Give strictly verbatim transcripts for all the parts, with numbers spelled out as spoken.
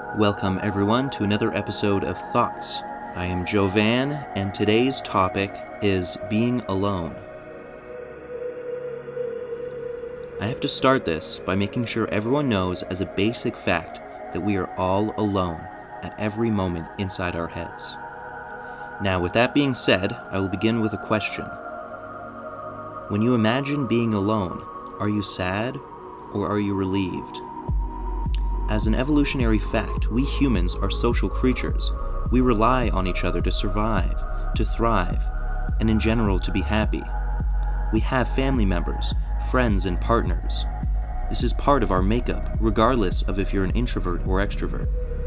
Welcome, everyone, to another episode of Thoughts. I am Jovan, and today's topic is being alone. I have to start this by making sure everyone knows as a basic fact that we are all alone at every moment inside our heads. Now, with that being said, I will begin with a question. When you imagine being alone, are you sad or are you relieved? As an evolutionary fact, we humans are social creatures. We rely on each other to survive, to thrive, and in general to be happy. We have family members, friends, and partners. This is part of our makeup, regardless of if you're an introvert or extrovert.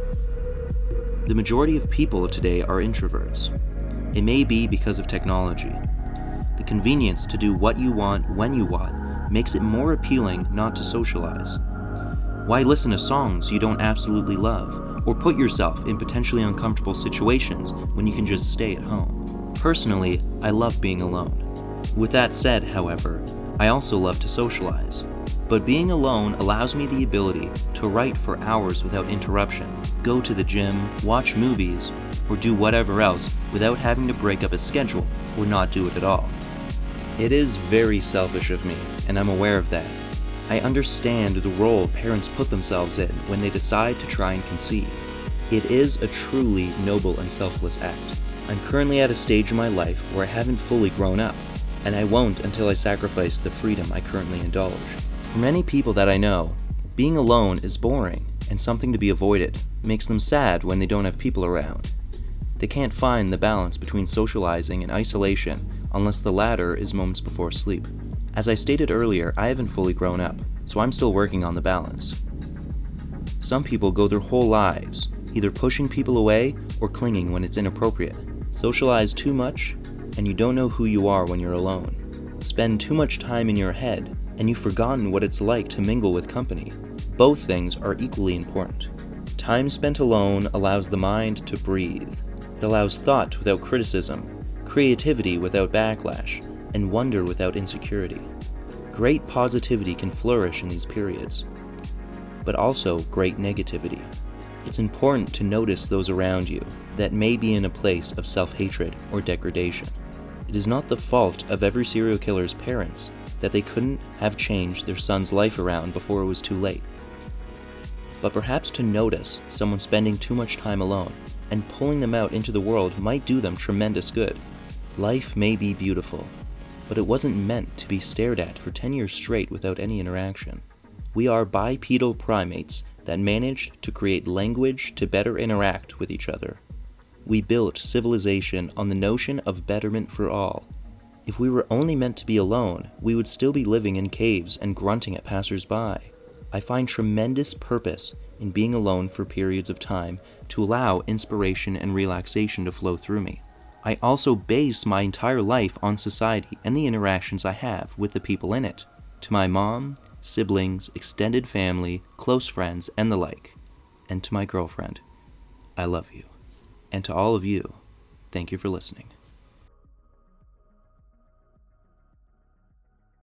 The majority of people today are introverts. It may be because of technology. The convenience to do what you want when you want makes it more appealing not to socialize. Why listen to songs you don't absolutely love, or put yourself in potentially uncomfortable situations when you can just stay at home? Personally, I love being alone. With that said, however, I also love to socialize. But being alone allows me the ability to write for hours without interruption, go to the gym, watch movies, or do whatever else without having to break up a schedule or not do it at all. It is very selfish of me, and I'm aware of that. I understand the role parents put themselves in when they decide to try and conceive. It is a truly noble and selfless act. I'm currently at a stage in my life where I haven't fully grown up, and I won't until I sacrifice the freedom I currently indulge. For many people that I know, being alone is boring and something to be avoided. It makes them sad when they don't have people around. They can't find the balance between socializing and isolation unless the latter is moments before sleep. As I stated earlier, I haven't fully grown up, so I'm still working on the balance. Some people go their whole lives either pushing people away or clinging when it's inappropriate. Socialize too much, and you don't know who you are when you're alone. Spend too much time in your head, and you've forgotten what it's like to mingle with company. Both things are equally important. Time spent alone allows the mind to breathe. It allows thought without criticism, creativity without backlash, and wonder without insecurity. Great positivity can flourish in these periods, but also great negativity. It's important to notice those around you that may be in a place of self-hatred or degradation. It is not the fault of every serial killer's parents that they couldn't have changed their son's life around before it was too late. But perhaps to notice someone spending too much time alone and pulling them out into the world might do them tremendous good. Life may be beautiful, but it wasn't meant to be stared at for ten years straight without any interaction. We are bipedal primates that managed to create language to better interact with each other. We built civilization on the notion of betterment for all. If we were only meant to be alone, we would still be living in caves and grunting at passers-by. I find tremendous purpose in being alone for periods of time to allow inspiration and relaxation to flow through me. I also base my entire life on society and the interactions I have with the people in it. To my mom, siblings, extended family, close friends, and the like. And to my girlfriend, I love you. And to all of you, thank you for listening.